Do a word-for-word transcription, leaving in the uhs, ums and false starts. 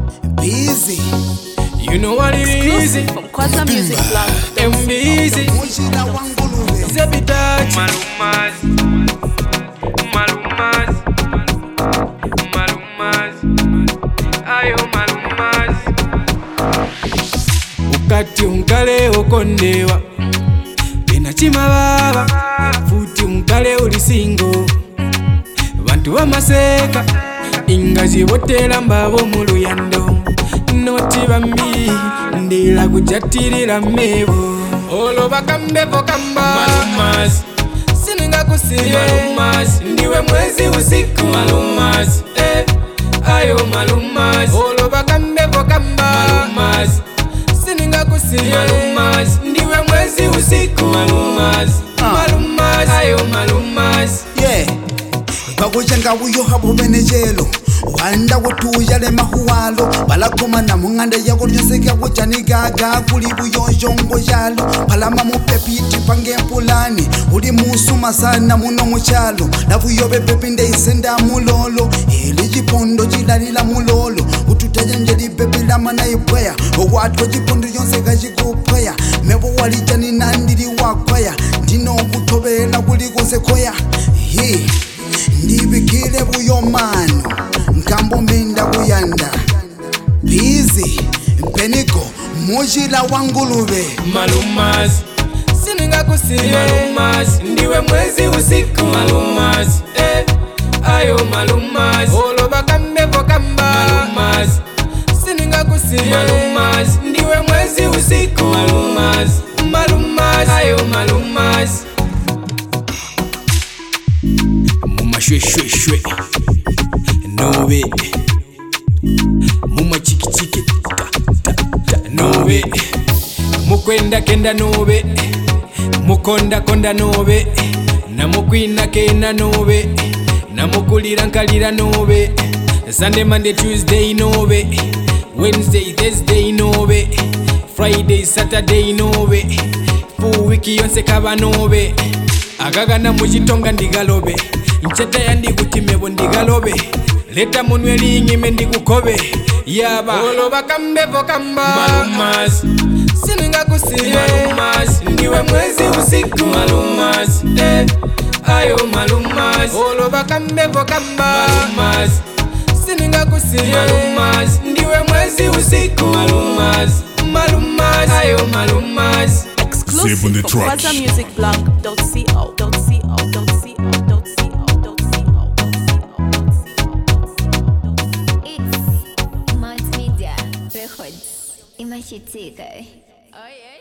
Busy. You know what it is. From Kwaza Music Blog. I'm busy. Mochila wanguluwe. Zebitachi. Malumas, malumas, malumas, ayo malumas. Ukati unkale okondewa Bena chima baba Futi unkale uli singo Bantu bamaseka Ingazi botela mbabo muluyando Noti bambi Ndila kujatirila mebo Olo bakambevo kamba Malumas Sininga kusiye Malumas Ndiwe mwezi usiku Malumas eh. Ayo malumas Olo bakambevo kamba Malumas Sininga kusiye Malumas Ndiwe mwezi usiku Malumas Malumas Ayo malumas Yeah. Bakujenga uyo habo menejelo wanda kutuya le mahualo balakoma na mungande yako lyoseka kuchani gaga kuli buyonjongo yalo palama mupepiti pange pulani uli musuma sana muno muchalo lavuyo bepepi ndeisenda mulolo ili jipondo jilalila mulolo ututajenje lipepi lama na ipwaya watu jipondo yonseka jikupwaya mebo walijani nandili wakwaya ndino kutobela kuli konsekoya Hii ndibikile buyo mano nkambo minda kuyanda Busy mpeniko mochila wanguluwe Malumas Sininga kusiye Malumas Ndiwe mwezi usiku Malumas eh. Ayo malumas Olo bakambevo kamba Malumas Sininga kusiye Malumas Ndiwe mwezi usiku Malumas Malumas Ayo malumas Muma shwe shwe shwe Nobe Muma chiki chiki ta ta ta Nobe Mukwenda kenda nobe Mukonda konda nobe Namukwina kena nobe Namukulira nkalira nobe Sunday, Monday, Tuesday nobe Wednesday, Thursday nobe Friday, Saturday nobe Full wiki yonse kaba nobe Agagana mujitonga ndigalobe Ncheta yandi kutimebo ndigalobe Leta munwe linyime ndikukobe Yaba Olo bakambevo kamba Malumas Sininga kusiye Malumas Ndiwe mwezi usiku Malumas eh. Ayo malumas Olo bakambevo kamba Malumas Sininga kusiye Malumas Ndiwe mwezi usiku Malumas Malumas Ayo malumas Exclusive from Kwaza Music Blog. .co. It's Multimedia. Приходь и мочи цикай. Oh, yeah.